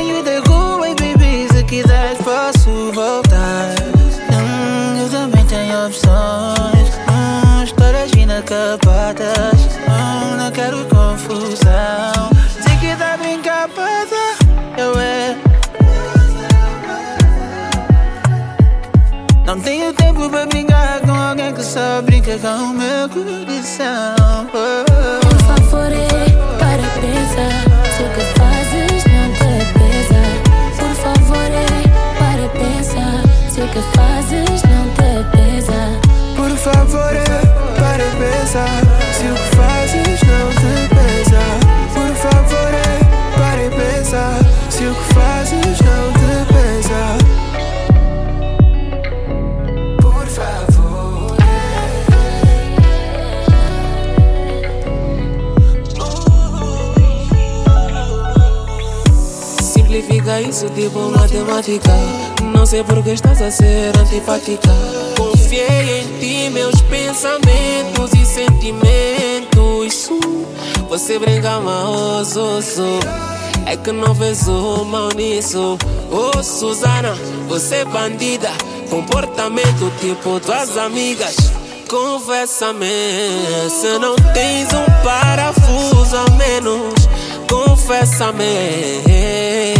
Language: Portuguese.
tenho de rua e baby, se quiseres posso voltar. Eu também tenho opções, histórias inacabadas. Não quero confusão. Se quiser brincar, passa, eu é. Não tenho tempo pra brincar com alguém que só brinca com o meu coração. Por favor, para pensar, se o que fazes não te pesa. Por favor, para pensar, se o que fazes não te pesa. Por favor, para pensar, se o que fazes não te pesa. Por favor, para pensar, se o que fazes não te pesa. Simplifica isso tipo matemática. Não sei por que estás a ser antipática. Confiei em ti, meus pensamentos e sentimentos. Você brinca malzoso, é que não fez o mal nisso. Oh Susana, você é bandida, comportamento tipo tuas amigas. Confessa-me, se não tens um parafuso a menos. Confessa-me.